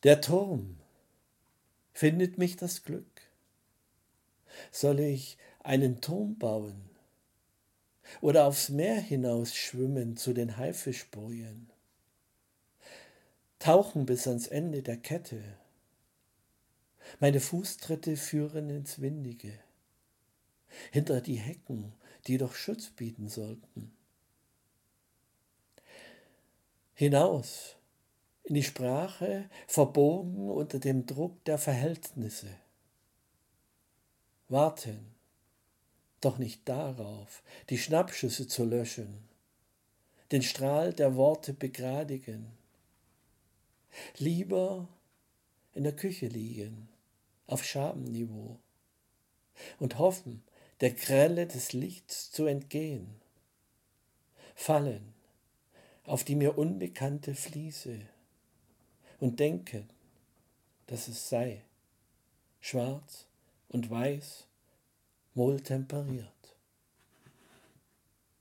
Der Turm, findet mich das Glück? Soll ich einen Turm bauen oder aufs Meer hinaus schwimmen zu den Haifischbojen? Tauchen bis ans Ende der Kette. Meine Fußtritte führen ins Windige, hinter die Hecken, die doch Schutz bieten sollten. Hinaus in die Sprache, verbogen unter dem Druck der Verhältnisse. Warten, doch nicht darauf, die Schnappschüsse zu löschen, den Strahl der Worte begradigen. Lieber in der Küche liegen, auf Schabenniveau und hoffen, der Grelle des Lichts zu entgehen. Fallen auf die mir unbekannte Fliese und denken, dass es sei, schwarz und weiß, wohltemperiert.